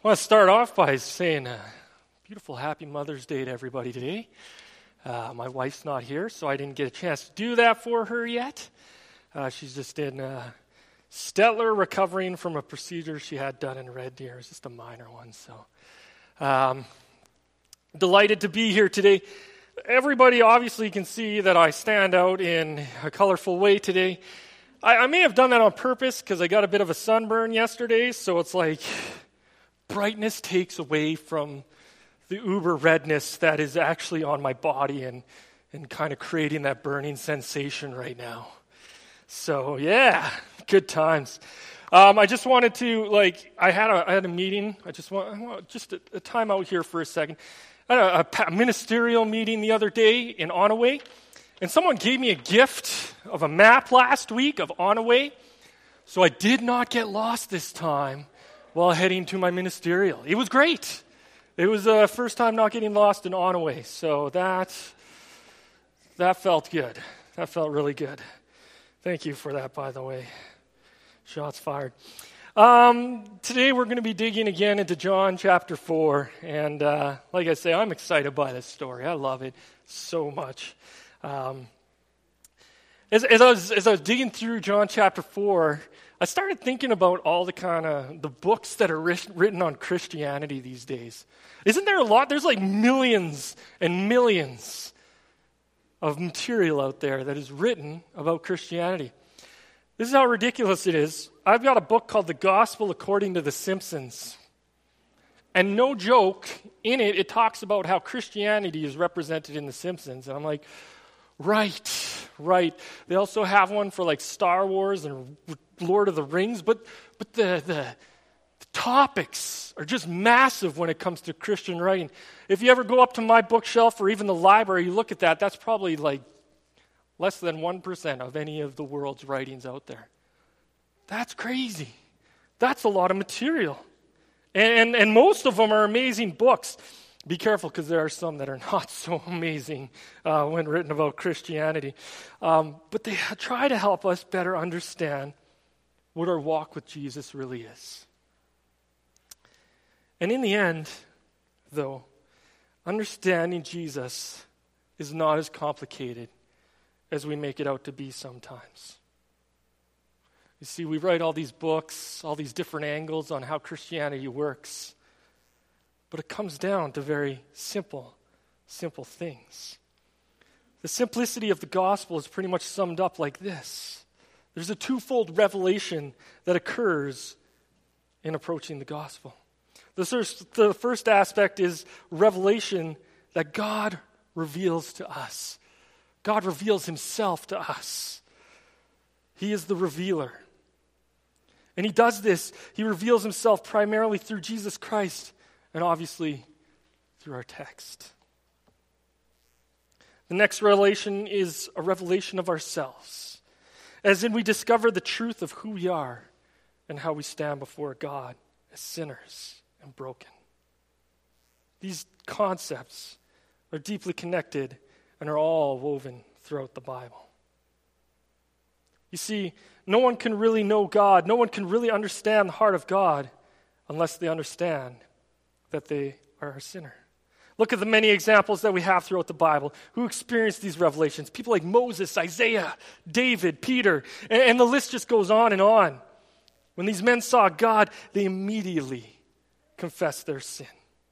I want to start off by saying a beautiful happy Mother's Day to everybody today. My wife's not here, so I didn't get a chance to do that for her yet. She's just in Stettler recovering from a procedure she had done in Red Deer. It's just a minor one, so delighted to be here today. Everybody obviously can see that I stand out in a colorful way today. I may have done that on purpose because I got a bit of a sunburn yesterday, so it's like brightness takes away from the uber redness that is actually on my body and kind of creating that burning sensation right now. So yeah, good times. I just wanted to, I had a meeting. I want just a time out here for a second. I had a ministerial meeting the other day in Onaway, and someone gave me a gift of a map last week of Onaway, so I did not get lost this time while heading to my ministerial. It was great. It was the first time not getting lost in Onaway, so that felt good. That felt really good. Thank you for that, by the way. Shots fired. Today we're going to be digging again into John chapter 4, and like I say, I'm excited by this story. I love it so much. As I was digging through John chapter 4, I started thinking about all the books that are written on Christianity these days. Isn't there a lot? There's like millions and millions of material out there that is written about Christianity. This is how ridiculous it is. I've got a book called The Gospel According to the Simpsons. And no joke, in it talks about how Christianity is represented in The Simpsons. And I'm like, right. They also have one for like Star Wars and Lord of the Rings, but the topics are just massive when it comes to Christian writing. If you ever go up to my bookshelf or even the library, you look at that, that's probably like less than 1% of any of the world's writings out there. That's crazy. That's a lot of material. And most of them are amazing books. Be careful, because there are some that are not so amazing when written about Christianity. But they try to help us better understand what our walk with Jesus really is. And in the end, though, understanding Jesus is not as complicated as we make it out to be sometimes. You see, we write all these books, all these different angles on how Christianity works, but it comes down to very simple things. The simplicity of the gospel is pretty much summed up like this. There's a twofold revelation that occurs in approaching the gospel. The first aspect is revelation that God reveals to us. God reveals himself to us. He is the revealer. And he does this. He reveals himself primarily through Jesus Christ and obviously through our text. The next revelation is a revelation of ourselves, as in we discover the truth of who we are and how we stand before God as sinners and broken. These concepts are deeply connected and are all woven throughout the Bible. You see, no one can really know God, no one can really understand the heart of God unless they understand that they are a sinner. Look at the many examples that we have throughout the Bible who experienced these revelations. People like Moses, Isaiah, David, Peter, and the list just goes on and on. When these men saw God, they immediately confessed their sin.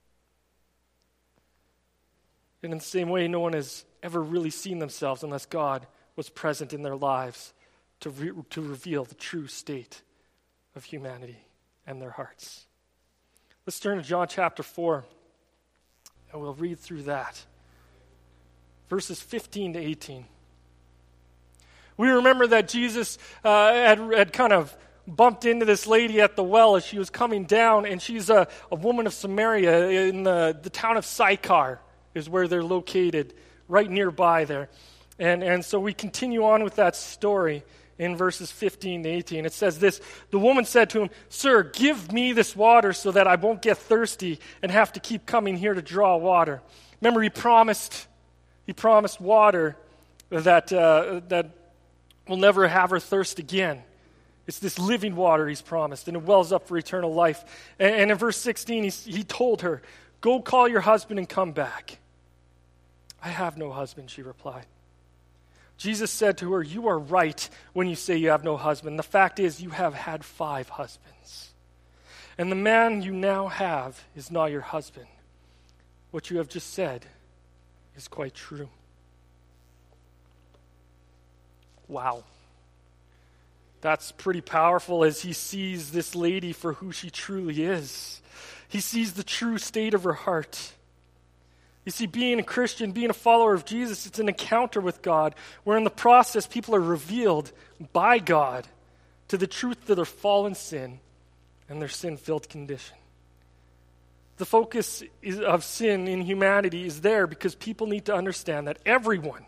And in the same way, no one has ever really seen themselves unless God was present in their lives to reveal the true state of humanity and their hearts. Let's turn to John chapter 4, and we'll read through that. Verses 15 to 18. We remember that Jesus had kind of bumped into this lady at the well as she was coming down, and she's a woman of Samaria in the town of Sychar is where they're located, right nearby there. And so we continue on with that story in verses 15 to 18. It says this: the woman said to him, "Sir, give me this water so that I won't get thirsty and have to keep coming here to draw water." Remember, he promised water that will never have her thirst again. It's this living water he's promised, and it wells up for eternal life. And in verse 16, he told her, "Go call your husband and come back." "I have no husband," she replied. Jesus said to her, "You are right when you say you have no husband. The fact is, you have had 5 husbands. And the man you now have is not your husband. What you have just said is quite true." Wow. That's pretty powerful as he sees this lady for who she truly is. He sees the true state of her heart. You see, being a Christian, being a follower of Jesus, it's an encounter with God, where in the process people are revealed by God to the truth of their fallen sin and their sin-filled condition. The focus of sin in humanity is there because people need to understand that everybody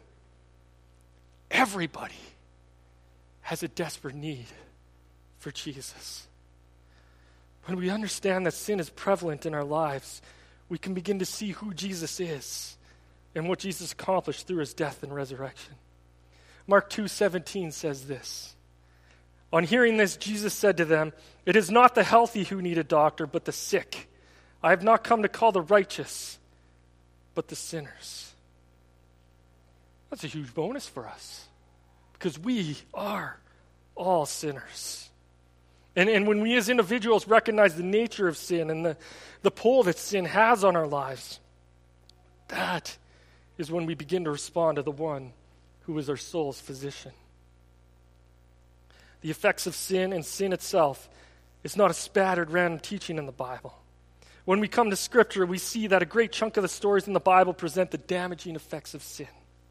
has a desperate need for Jesus. When we understand that sin is prevalent in our lives, we can begin to see who Jesus is and what Jesus accomplished through his death and resurrection. Mark 2:17 says this. On hearing this, Jesus said to them, "It is not the healthy who need a doctor, but the sick. I have not come to call the righteous, but the sinners." That's a huge bonus for us, because we are all sinners. And when we as individuals recognize the nature of sin and the pull that sin has on our lives, that is when we begin to respond to the one who is our soul's physician. The effects of sin and sin itself is not a spattered random teaching in the Bible. When we come to Scripture, we see that a great chunk of the stories in the Bible present the damaging effects of sin.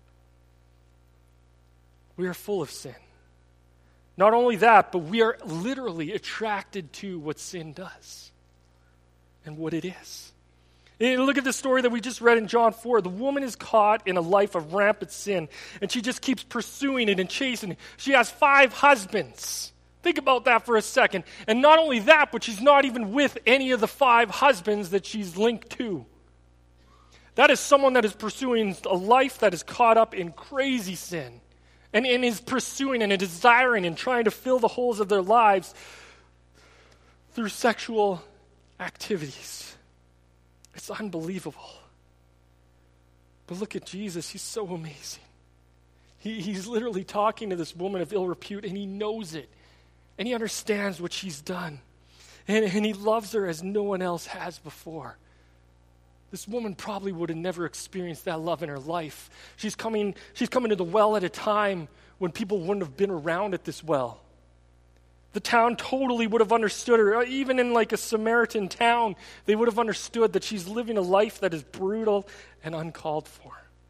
We are full of sin. Not only that, but we are literally attracted to what sin does and what it is. And look at the story that we just read in John 4. The woman is caught in a life of rampant sin, and she just keeps pursuing it and chasing it. She has 5 husbands. Think about that for a second. And not only that, but she's not even with any of the 5 husbands that she's linked to. That is someone that is pursuing a life that is caught up in crazy sin. And is pursuing and desiring and trying to fill the holes of their lives through sexual activities. It's unbelievable. But look at Jesus. He's so amazing. He's literally talking to this woman of ill repute, and he knows it. And he understands what she's done. And he loves her as no one else has before. This woman probably would have never experienced that love in her life. She's coming to the well at a time when people wouldn't have been around at this well. The town totally would have understood her. Even in like a Samaritan town, they would have understood that she's living a life that is brutal and uncalled for.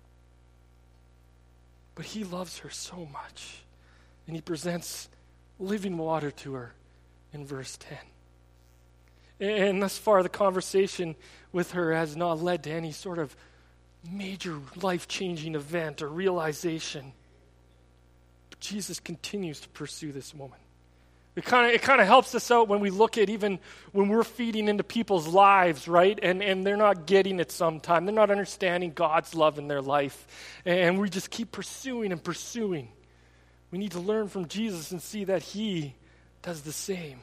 But he loves her so much, and he presents living water to her in verse 10. And thus far, the conversation with her has not led to any sort of major life-changing event or realization. But Jesus continues to pursue this woman. It kind of helps us out when we look at even when we're feeding into people's lives, right? And they're not getting it sometime. They're not understanding God's love in their life. And we just keep pursuing and pursuing. We need to learn from Jesus and see that he does the same.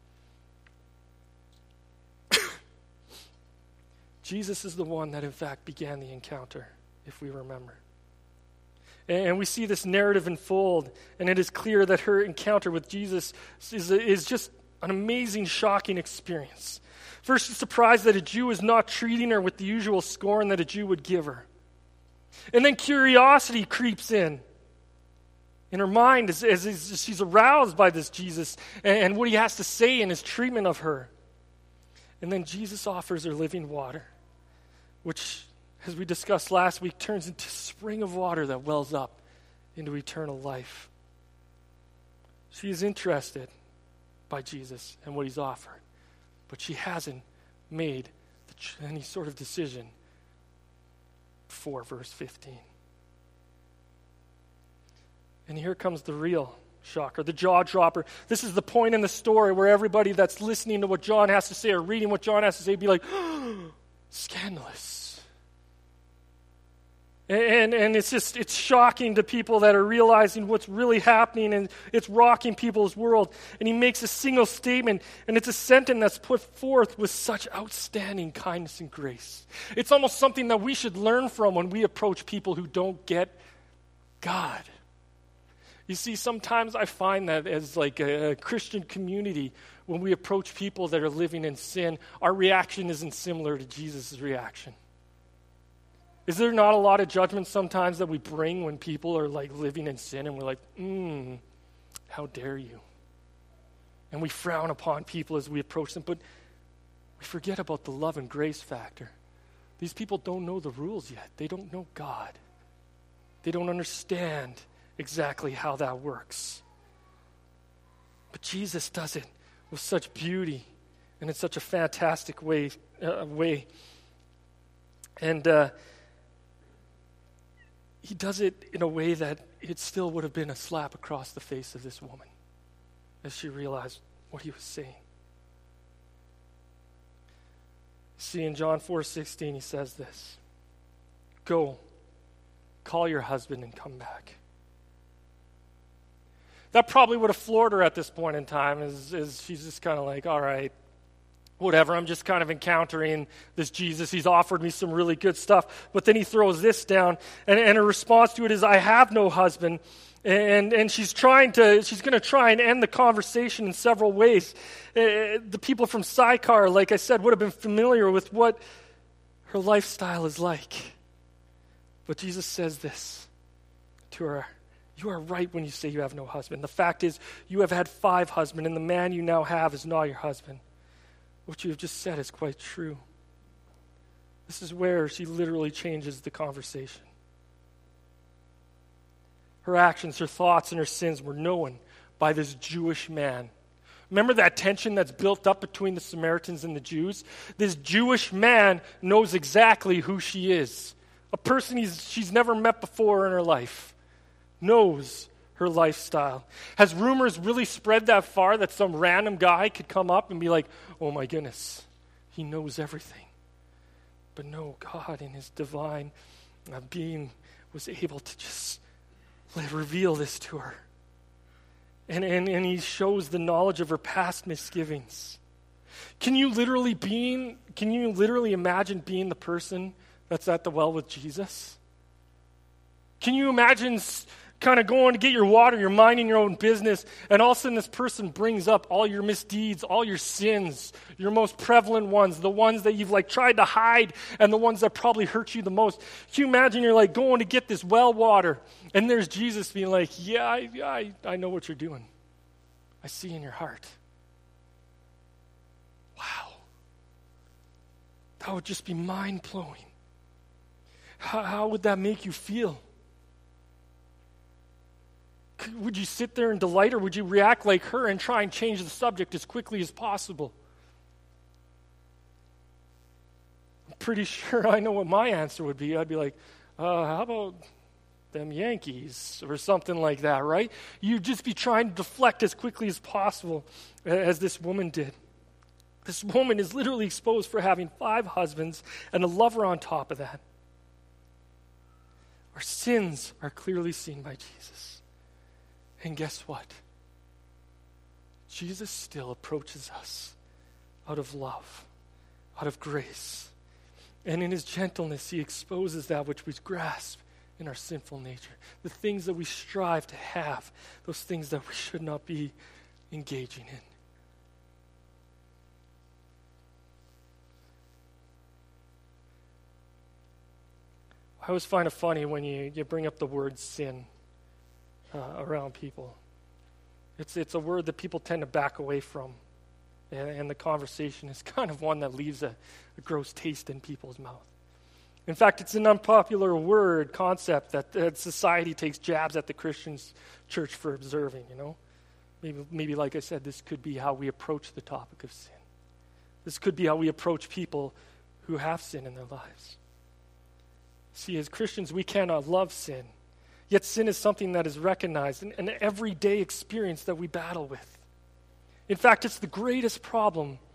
Jesus is the one that, in fact, began the encounter, if we remember. And we see this narrative unfold, and it is clear that her encounter with Jesus is just an amazing, shocking experience. First, she's surprised that a Jew is not treating her with the usual scorn that a Jew would give her. And then curiosity creeps in her mind as she's aroused by this Jesus and what he has to say in his treatment of her. And then Jesus offers her living water, which, as we discussed last week, turns into a spring of water that wells up into eternal life. She is interested by Jesus and what he's offered, but she hasn't made any sort of decision before verse 15. And here comes the real shocker, the jaw dropper. This is the point in the story where everybody that's listening to what John has to say or reading what John has to say be like, scandalous. And it's shocking to people that are realizing what's really happening, and it's rocking people's world. And he makes a single statement, and it's a sentence that's put forth with such outstanding kindness and grace. It's almost something that we should learn from when we approach people who don't get God. You see, sometimes I find that as like a Christian community, when we approach people that are living in sin, our reaction isn't similar to Jesus' reaction. Is there not a lot of judgment sometimes that we bring when people are like living in sin, and we're like, how dare you? And we frown upon people as we approach them, but we forget about the love and grace factor. These people don't know the rules yet. They don't know God. They don't understand exactly how that works. But Jesus does it with such beauty and in such a fantastic way. And he does it in a way that it still would have been a slap across the face of this woman as she realized what he was saying. See, in John 4:16, he says this, "Go, call your husband and come back." That probably would have floored her at this point in time, as she's just kind of like, all right, whatever, I'm just kind of encountering this Jesus. He's offered me some really good stuff. But then he throws this down, and her response to it is, I have no husband. And she's going to try and end the conversation in several ways. The people from Sychar, like I said, would have been familiar with what her lifestyle is like. But Jesus says this to her, "You are right when you say you have no husband. The fact is, you have had 5 husbands, and the man you now have is not your husband. What you have just said is quite true." This is where she literally changes the conversation. Her actions, her thoughts, and her sins were known by this Jewish man. Remember that tension that's built up between the Samaritans and the Jews? This Jewish man knows exactly who she is. A person she's never met before in her life. Knows her lifestyle. Has rumors really spread that far that some random guy could come up and be like, oh my goodness, he knows everything? But no, God in his divine being was able to just reveal this to her. And he shows the knowledge of her past misgivings. Can you literally imagine being the person that's at the well with Jesus? Can you imagine kind of going to get your water, you're minding your own business, and all of a sudden this person brings up all your misdeeds, all your sins, your most prevalent ones, the ones that you've like tried to hide, and the ones that probably hurt you the most. Can you imagine you're like going to get this well water, and there's Jesus being like, yeah, I know what you're doing. I see in your heart. Wow. That would just be mind-blowing. How would that make you feel? Would you sit there and delight, or would you react like her and try and change the subject as quickly as possible? I'm pretty sure I know what my answer would be. I'd be like, how about them Yankees or something like that, right? You'd just be trying to deflect as quickly as possible, as this woman did. This woman is literally exposed for having 5 husbands and a lover on top of that. Our sins are clearly seen by Jesus. And guess what? Jesus still approaches us out of love, out of grace. And in his gentleness, he exposes that which we grasp in our sinful nature. The things that we strive to have, those things that we should not be engaging in. I always find it funny when you bring up the word sin around people. It's a word that people tend to back away from, and the conversation is kind of one that leaves a gross taste in people's mouth. In fact, it's an unpopular word concept that society takes jabs at the Christian church for observing, you know. Maybe like I said, this could be how we approach the topic of sin. This could be how we approach people who have sin in their lives. See, as Christians, we cannot love sin. Yet sin is something that is recognized, an everyday experience that we battle with. In fact, it's the greatest problem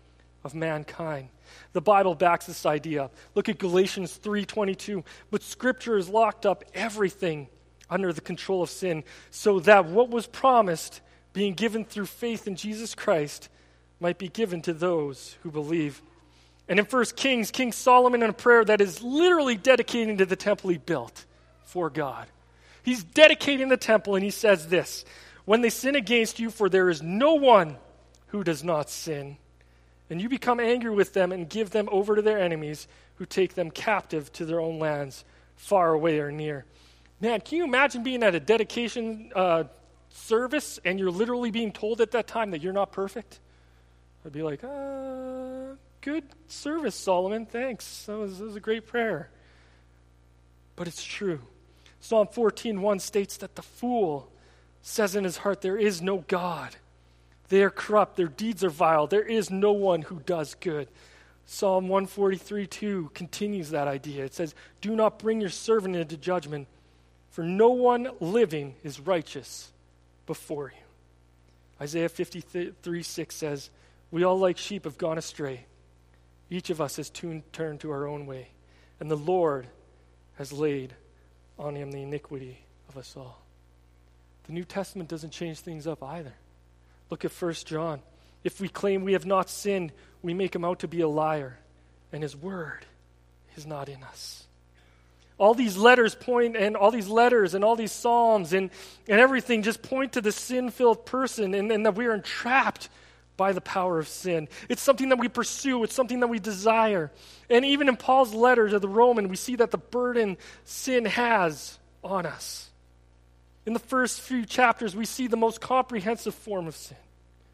of mankind. The Bible backs this idea up. Look at Galatians 3:22. But Scripture has locked up everything under the control of sin, so that what was promised, being given through faith in Jesus Christ, might be given to those who believe. And in 1 Kings, King Solomon in a prayer that is literally dedicating to the temple he built for God. He's dedicating the temple and he says this, when they sin against you, for there is no one who does not sin, and you become angry with them and give them over to their enemies who take them captive to their own lands, far away or near. Man, can you imagine being at a dedication service and you're literally being told at that time that you're not perfect? I'd be like, good service, Solomon. Thanks. That was a great prayer. But it's true. Psalm 14:1 states that the fool says in his heart, there is no God. They are corrupt. Their deeds are vile. There is no one who does good. Psalm 143:2 continues that idea. It says, do not bring your servant into judgment, for no one living is righteous before you. Isaiah 53:6 says, we all like sheep have gone astray. Each of us has turned to our own way, and the Lord has laid on him the iniquity of us all. The New Testament doesn't change things up either. Look at 1 John. If we claim we have not sinned, we make him out to be a liar, and his word is not in us. All these letters and all these psalms and everything just point to the sin-filled person and that we are entrapped by the power of sin. It's something that we pursue. It's something that we desire. And even in Paul's letter to the Roman, we see that the burden sin has on us. In the first few chapters, we see the most comprehensive form of sin.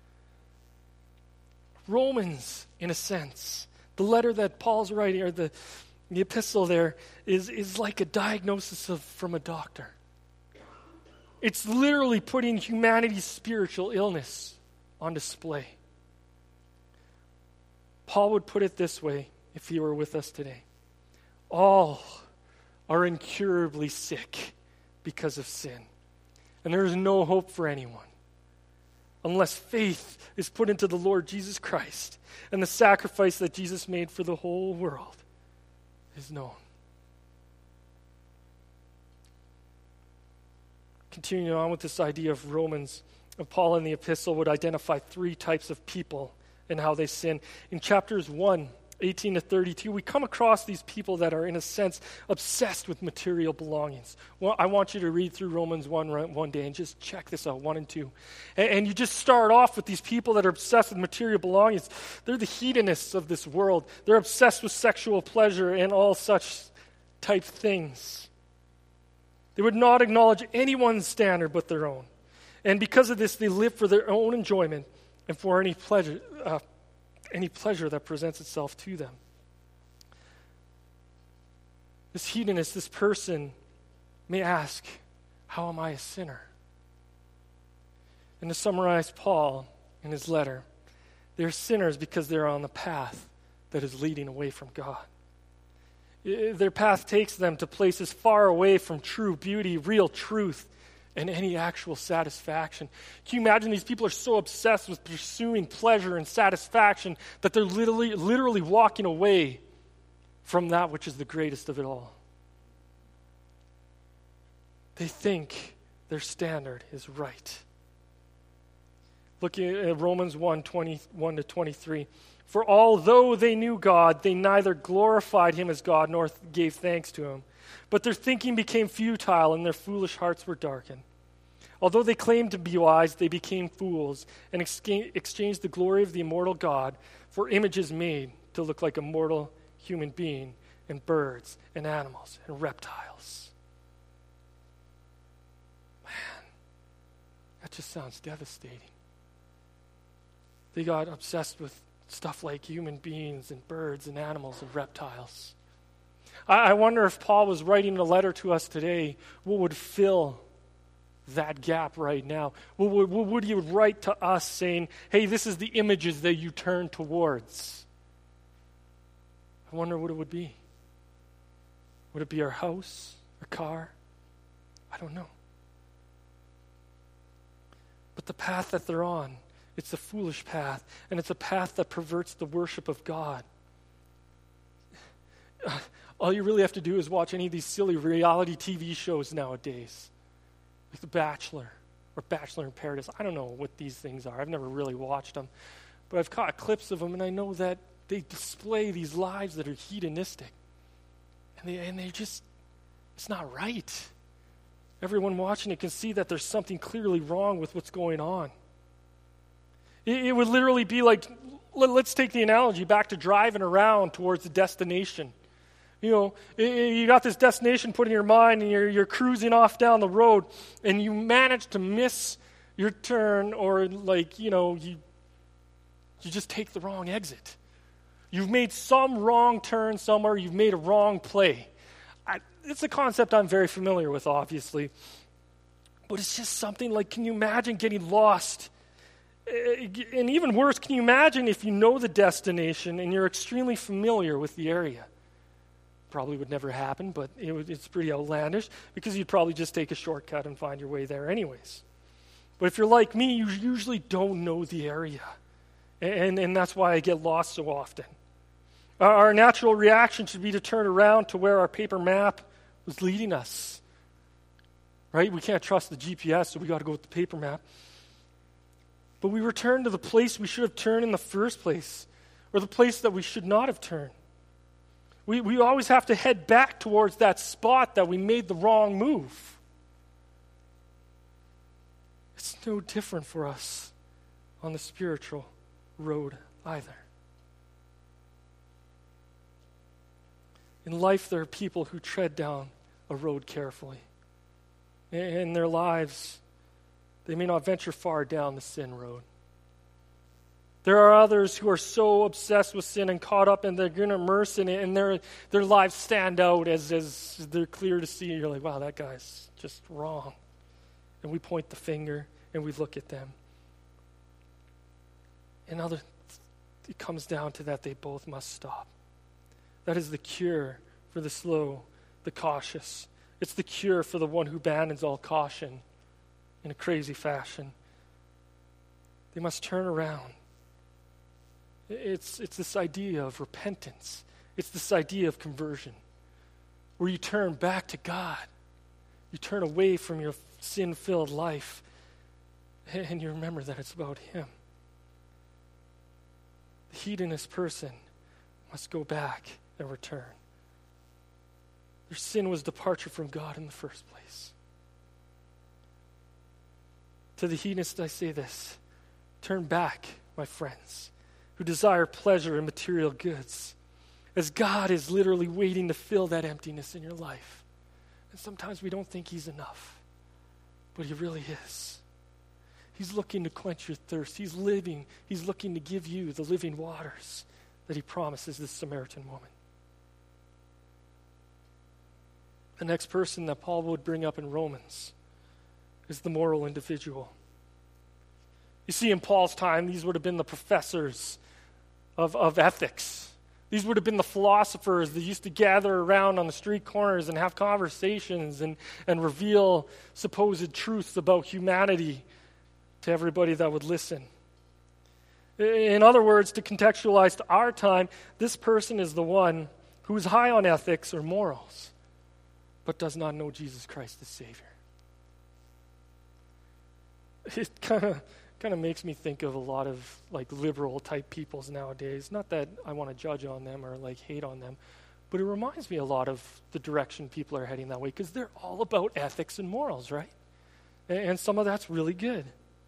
Romans, in a sense, the letter that Paul's writing, or the epistle there, is like a diagnosis from a doctor. It's literally putting humanity's spiritual illness on display. Paul would put it this way if he were with us today. All are incurably sick because of sin. And there is no hope for anyone unless faith is put into the Lord Jesus Christ and the sacrifice that Jesus made for the whole world is known. Continuing on with this idea of Romans, Paul in the epistle would identify three types of people and how they sin. In chapters 1:18 to 32, we come across these people that are, in a sense, obsessed with material belongings. Well, I want you to read through Romans 1 one day and just check this out, 1 and 2. And you just start off with these people that are obsessed with material belongings. They're the hedonists of this world. They're obsessed with sexual pleasure and all such type things. They would not acknowledge anyone's standard but their own. And because of this, they live for their own enjoyment and for any pleasure that presents itself to them. This hedonist, this person, may ask, how am I a sinner? And to summarize Paul in his letter, they're sinners because they're on the path that is leading away from God. Their path takes them to places far away from true beauty, real truth, and any actual satisfaction. Can you imagine these people are so obsessed with pursuing pleasure and satisfaction that they're literally walking away from that which is the greatest of it all? They think their standard is right. Looking at Romans 1:21 to 23. For although they knew God, they neither glorified him as God nor gave thanks to him. But their thinking became futile and their foolish hearts were darkened. Although they claimed to be wise, they became fools and exchanged the glory of the immortal God for images made to look like a mortal human being and birds and animals and reptiles. Man, that just sounds devastating. They got obsessed with stuff like human beings and birds and animals and reptiles. I wonder if Paul was writing a letter to us today, what would fill that gap right now? What would he write to us saying, hey, this is the images that you turn towards? I wonder what it would be. Would it be our house, our car? I don't know. But the path that they're on It's a foolish path, and it's a path that perverts the worship of God. All you really have to do is watch any of these silly reality TV shows nowadays, like The Bachelor or Bachelor in Paradise. I don't know what these things are. I've never really watched them, but I've caught clips of them, and I know that they display these lives that are hedonistic, and they just, it's not right. Everyone watching it can see that there's something clearly wrong with what's going on. It would literally be like, let's take the analogy back to driving around towards the destination. You know, you got this destination put in your mind, and you're cruising off down the road, and you manage to miss your turn, or you just take the wrong exit. You've made some wrong turn somewhere. You've made a wrong play. It's a concept I'm very familiar with, obviously. But it's just something like, can you imagine getting lost? And even worse, can you imagine if you know the destination and you're extremely familiar with the area? Probably would never happen, but it's pretty outlandish, because you'd probably just take a shortcut and find your way there anyways. But if you're like me, you usually don't know the area. And that's why I get lost so often. Our natural reaction should be to turn around to where our paper map was leading us. Right? We can't trust the GPS, so we got to go with the paper map. But we return to the place we should have turned in the first place, or the place that we should not have turned. We always have to head back towards that spot that we made the wrong move. It's no different for us on the spiritual road either. In life, there are people who tread down a road carefully. In their lives, they may not venture far down the sin road. There are others who are so obsessed with sin and caught up, and they're going to immerse in it, and their lives stand out as they're clear to see. You're like, wow, that guy's just wrong. And we point the finger, and we look at them. And it comes down to that they both must stop. That is the cure for the slow, the cautious. It's the cure for the one who abandons all caution in a crazy fashion. They must turn around. It's this idea of repentance. It's this idea of conversion, where you turn back to God. You turn away from your sin-filled life, and you remember that it's about Him. The hedonist person must go back and return. Their sin was departure from God in the first place. To the hedonist I say this: turn back, my friends, who desire pleasure in material goods, as God is literally waiting to fill that emptiness in your life. And sometimes we don't think He's enough, but He really is. He's looking to quench your thirst. He's looking to give you the living waters that He promises this Samaritan woman. The next person that Paul would bring up in Romans is the moral individual. You see, in Paul's time, these would have been the professors of ethics. These would have been the philosophers that used to gather around on the street corners and have conversations and reveal supposed truths about humanity to everybody that would listen. In other words, to contextualize to our time, this person is the one who is high on ethics or morals, but does not know Jesus Christ as Savior. It kind of makes me think of a lot of liberal type peoples nowadays. Not that I want to judge on them or hate on them, but it reminds me a lot of the direction people are heading that way, because they're all about ethics and morals, right? And some of that's really good.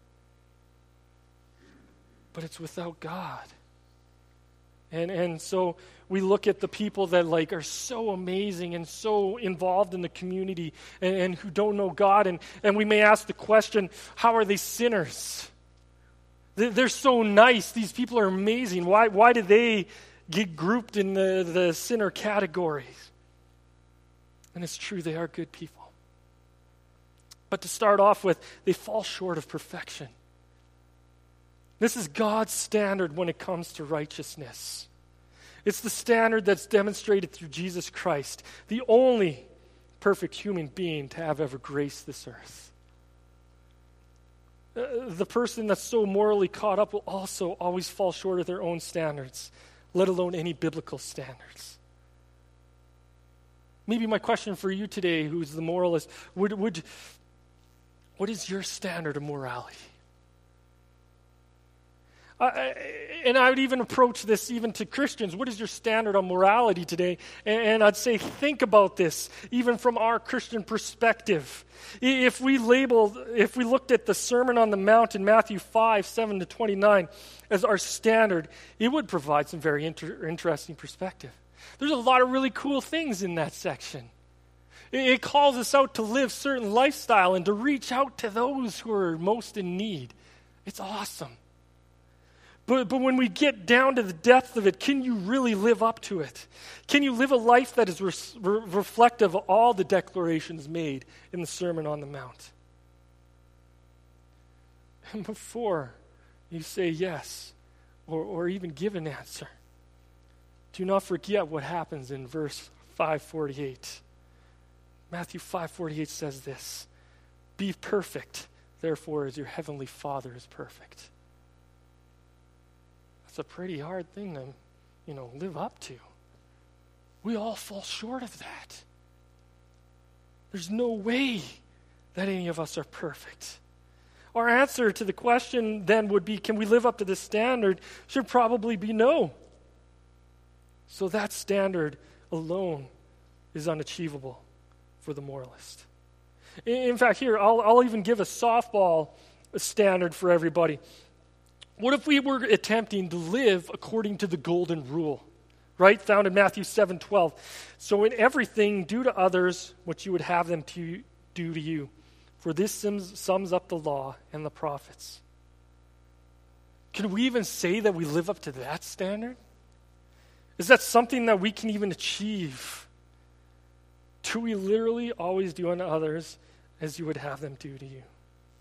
But it's without God. And so we look at the people that are so amazing and so involved in the community and who don't know God, and we may ask the question, how are they sinners? They're so nice. These people are amazing. Why do they get grouped in the sinner category? And it's true, they are good people. But to start off with, they fall short of perfection. This is God's standard when it comes to righteousness. It's the standard that's demonstrated through Jesus Christ, the only perfect human being to have ever graced this earth. The person that's so morally caught up will also always fall short of their own standards, let alone any biblical standards. Maybe my question for you today, who's the moralist, what is your standard of morality? And I would even approach this even to Christians. What is your standard on morality today? And I'd say, think about this, even from our Christian perspective. If we looked at the Sermon on the Mount in Matthew 5, 7-29 as our standard, it would provide some very interesting perspective. There's a lot of really cool things in that section. It calls us out to live certain lifestyle and to reach out to those who are most in need. It's awesome. But when we get down to the depth of it, can you really live up to it? Can you live a life that is reflective of all the declarations made in the Sermon on the Mount? And before you say yes, or even give an answer, do not forget what happens in verse 5:48. Matthew 5:48 says this, "Be perfect, therefore, as your heavenly Father is perfect." It's a pretty hard thing to, live up to. We all fall short of that. There's no way that any of us are perfect. Our answer to the question then would be, can we live up to this standard? Should probably be no. So that standard alone is unachievable for the moralist. In fact, here, I'll even give a softball standard for everybody. What if we were attempting to live according to the golden rule, right? Found in Matthew 7:12. "So in everything, do to others what you would have them to do to you. For this sums up the law and the prophets." Can we even say that we live up to that standard? Is that something that we can even achieve? Do we literally always do unto others as you would have them do to you?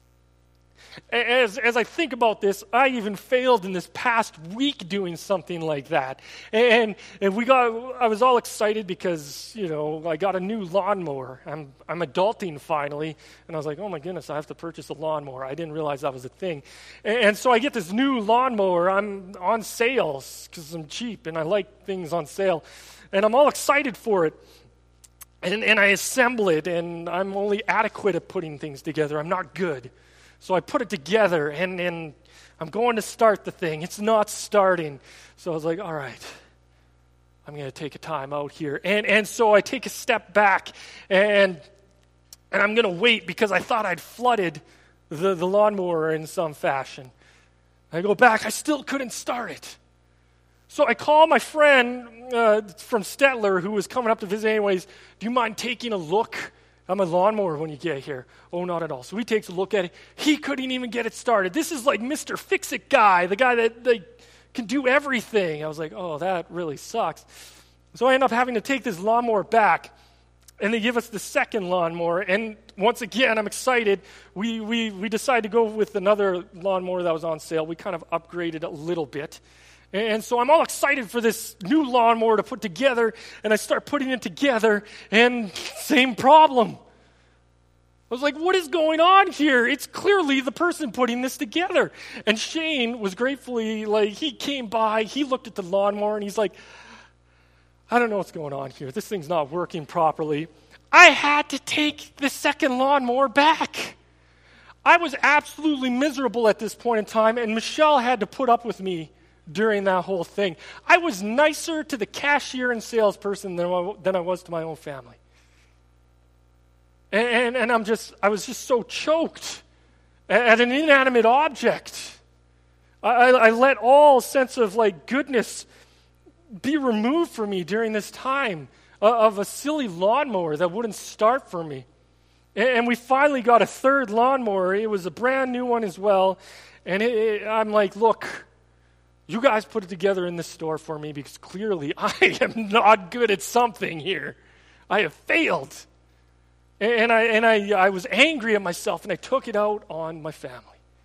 As I think about this, I even failed in this past week doing something like that. And I was all excited because, I got a new lawnmower. I'm adulting finally. And I was like, oh my goodness, I have to purchase a lawnmower. I didn't realize that was a thing. And so I get this new lawnmower. I'm on sales because I'm cheap and I like things on sale. And I'm all excited for it. And I assemble it, and I'm only adequate at putting things together. I'm not good. So I put it together, and I'm going to start the thing. It's not starting. So I was like, all right, I'm going to take a time out here. And so I take a step back, and I'm going to wait because I thought I'd flooded the lawnmower in some fashion. I go back. I still couldn't start it. So I call my friend from Stettler, who was coming up to visit anyways. Do you mind taking a look at my lawnmower when you get here? Oh, not at all. So he takes a look at it. He couldn't even get it started. This is like Mr. Fix-It guy, the guy that can do everything. I was like, oh, that really sucks. So I end up having to take this lawnmower back, and they give us the second lawnmower. And once again, I'm excited. We decided to go with another lawnmower that was on sale. We kind of upgraded a little bit. And so I'm all excited for this new lawnmower to put together, and I start putting it together, and same problem. I was like, what is going on here? It's clearly the person putting this together. And Shane was gratefully, he came by, he looked at the lawnmower, and he's like, I don't know what's going on here. This thing's not working properly. I had to take the second lawnmower back. I was absolutely miserable at this point in time, and Michelle had to put up with me during that whole thing. I was nicer to the cashier and salesperson than I was to my own family. And I was just so choked at an inanimate object. I let all sense of goodness be removed from me during this time of a silly lawnmower that wouldn't start for me. And we finally got a third lawnmower. It was a brand new one as well. And I'm like, look, you guys put it together in this store for me because clearly I am not good at something here. I have failed. And I was angry at myself, and I took it out on my family.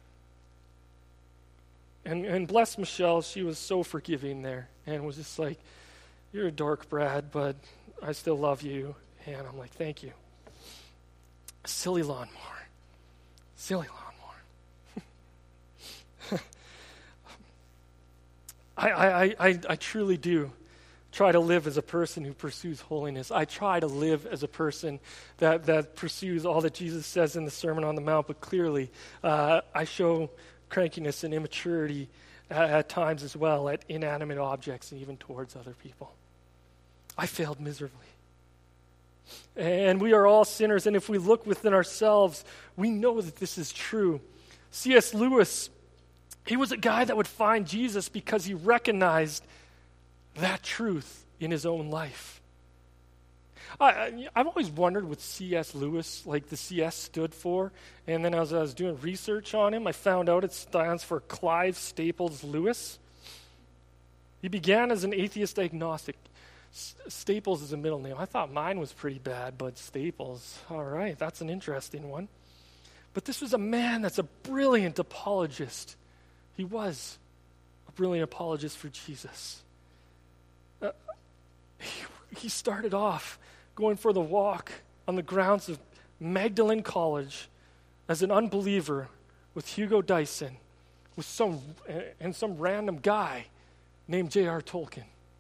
And bless Michelle, she was so forgiving there and was just like, you're a dork, Brad, but I still love you. And I'm like, thank you. Silly lawnmower. Silly lawnmower. I truly do try to live as a person who pursues holiness. I try to live as a person that pursues all that Jesus says in the Sermon on the Mount, but clearly I show crankiness and immaturity at times as well, at inanimate objects and even towards other people. I failed miserably. And we are all sinners, and if we look within ourselves, we know that this is true. C.S. Lewis, he was a guy that would find Jesus because he recognized that truth in his own life. I've always wondered what C.S. Lewis, like the C.S. stood for, and then as I was doing research on him, I found out it stands for Clive Staples Lewis. He began as an atheist agnostic. Staples is a middle name. I thought mine was pretty bad, but Staples, all right, that's an interesting one. But this was a man that's a brilliant apologist. He was a brilliant apologist for Jesus. He started off going for the walk on the grounds of Magdalen College as an unbeliever with Hugo Dyson, with some random guy named J.R. Tolkien.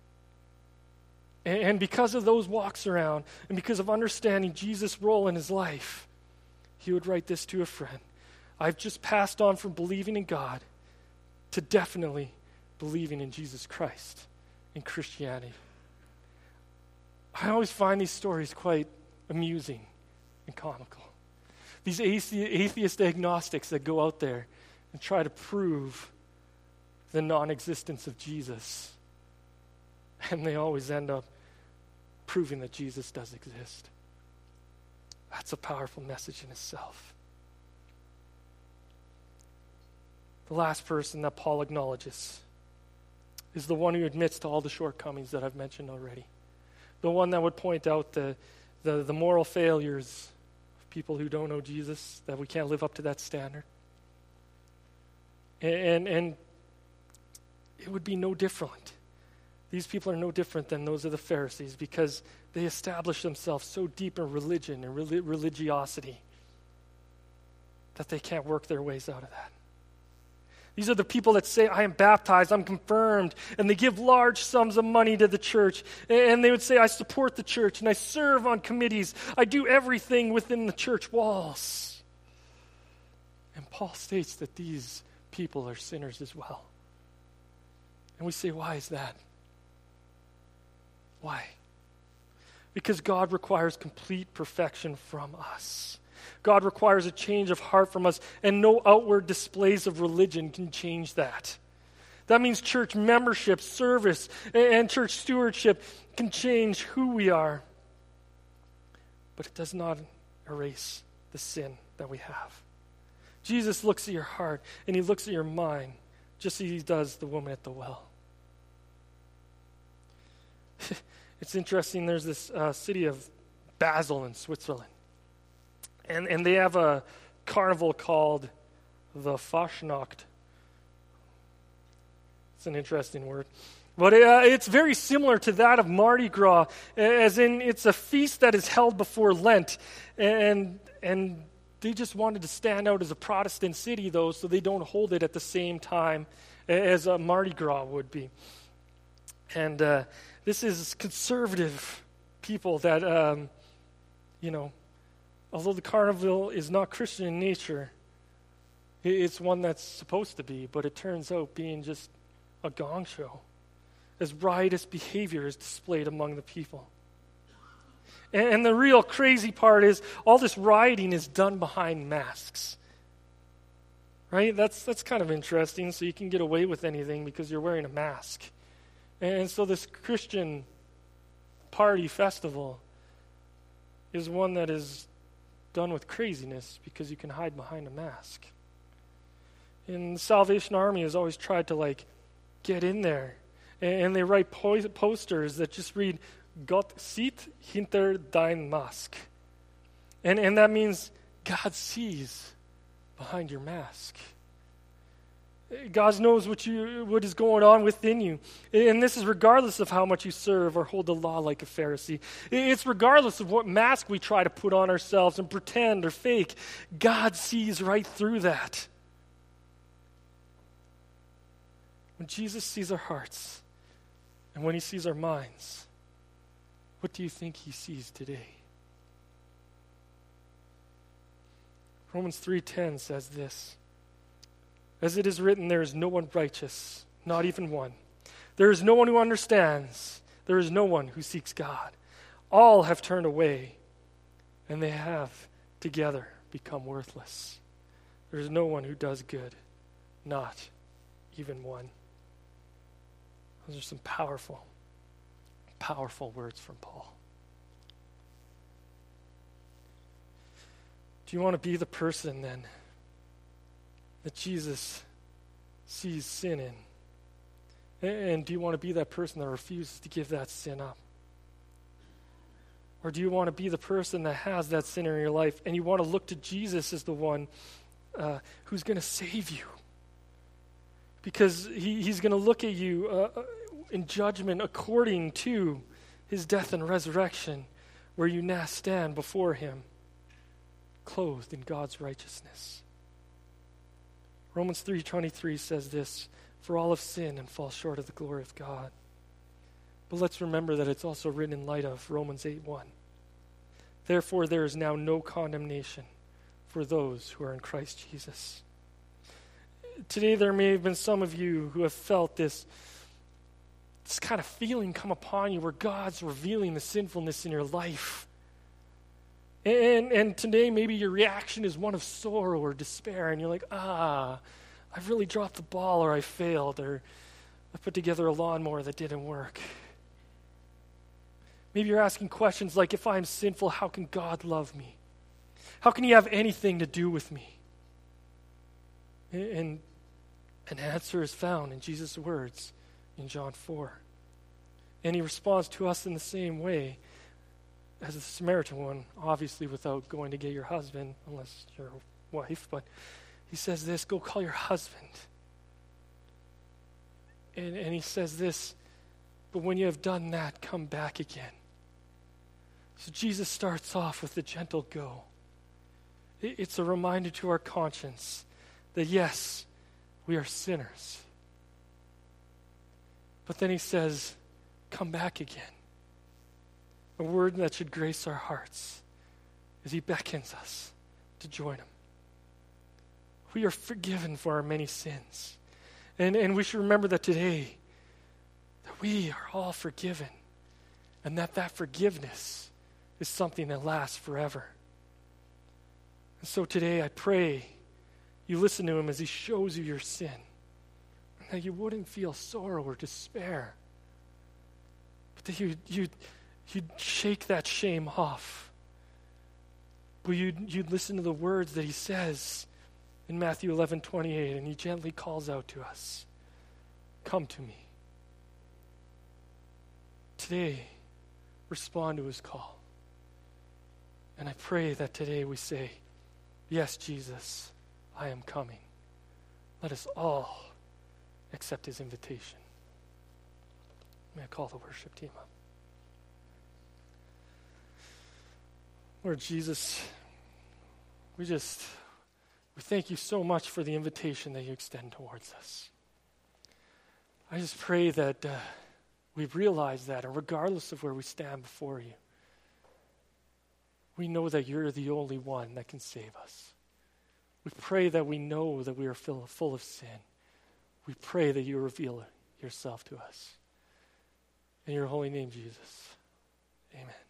And because of those walks around, and because of understanding Jesus' role in his life, he would write this to a friend: I've just passed on from believing in God to definitely believing in Jesus Christ, in Christianity. I always find these stories quite amusing and comical. These atheist agnostics that go out there and try to prove the non-existence of Jesus. And they always end up proving that Jesus does exist. That's a powerful message in itself. The last person that Paul acknowledges is the one who admits to all the shortcomings that I've mentioned already. The one that would point out the moral failures of people who don't know Jesus, that we can't live up to that standard. And it would be no different. These people are no different than those of the Pharisees because they establish themselves so deep in religion and religiosity that they can't work their ways out of that. These are the people that say, I am baptized, I'm confirmed, and they give large sums of money to the church. And they would say, I support the church, and I serve on committees. I do everything within the church walls. And Paul states that these people are sinners as well. And we say, why is that? Why? Because God requires complete perfection from us. God requires a change of heart from us, and no outward displays of religion can change that. That means church membership, service, and church stewardship can change who we are. But it does not erase the sin that we have. Jesus looks at your heart, and he looks at your mind, just as he does the woman at the well. It's interesting, there's this city of Basel in Switzerland. And they have a carnival called the Fasnacht. It's an interesting word. But it's very similar to that of Mardi Gras, as in it's a feast that is held before Lent. And they just wanted to stand out as a Protestant city, though, so they don't hold it at the same time as a Mardi Gras would be. And this is conservative people that, although the carnival is not Christian in nature, it's one that's supposed to be, but it turns out being just a gong show, as riotous behavior is displayed among the people. And the real crazy part is all this rioting is done behind masks. Right? That's kind of interesting, so you can get away with anything because you're wearing a mask. And so this Christian party festival is one that is done with craziness because you can hide behind a mask. And the Salvation Army has always tried to get in there. And they write posters that just read, Gott sieht hinter dein Mask. And that means God sees behind your mask. God knows what is going on within you. And this is regardless of how much you serve or hold the law like a Pharisee. It's regardless of what mask we try to put on ourselves and pretend or fake. God sees right through that. When Jesus sees our hearts and when he sees our minds, what do you think he sees today? Romans 3:10 says this, "As it is written, there is no one righteous, not even one. There is no one who understands. There is no one who seeks God. All have turned away, and they have together become worthless. There is no one who does good, not even one." Those are some powerful, powerful words from Paul. Do you want to be the person then that Jesus sees sin in? And do you want to be that person that refuses to give that sin up? Or do you want to be the person that has that sin in your life and you want to look to Jesus as the one who's going to save you? Because he's going to look at you in judgment according to his death and resurrection, where you now stand before him, clothed in God's righteousness. Romans 3:23 says this, "For all have sinned and fall short of the glory of God." But let's remember that it's also written in light of Romans 8:1. "Therefore there is now no condemnation for those who are in Christ Jesus." Today there may have been some of you who have felt this kind of feeling come upon you where God's revealing the sinfulness in your life. And today maybe your reaction is one of sorrow or despair, and you're like, I've really dropped the ball, or I failed, or I put together a lawnmower that didn't work. Maybe you're asking questions like, if I'm sinful, how can God love me? How can he have anything to do with me? And an answer is found in Jesus' words in John 4. And he responds to us in the same way as the Samaritan one, obviously without going to get your husband, unless you're a wife, but he says this, "Go call your husband." And he says this, "But when you have done that, come back again." So Jesus starts off with the gentle go. It's a reminder to our conscience that yes, we are sinners. But then he says, "Come back again." A word that should grace our hearts as he beckons us to join him. We are forgiven for our many sins. And we should remember that today, that we are all forgiven. And that forgiveness is something that lasts forever. And so today I pray you listen to him as he shows you your sin. And that you wouldn't feel sorrow or despair. But that you'd shake that shame off. But you'd listen to the words that he says in Matthew 11:28, and he gently calls out to us, "Come to me." Today, respond to his call. And I pray that today we say, "Yes, Jesus, I am coming." Let us all accept his invitation. May I call the worship team up? Lord Jesus, we thank you so much for the invitation that you extend towards us. I just pray that we realize that, and regardless of where we stand before you, we know that you're the only one that can save us. We pray that we know that we are full of sin. We pray that you reveal yourself to us. In your holy name, Jesus. Amen.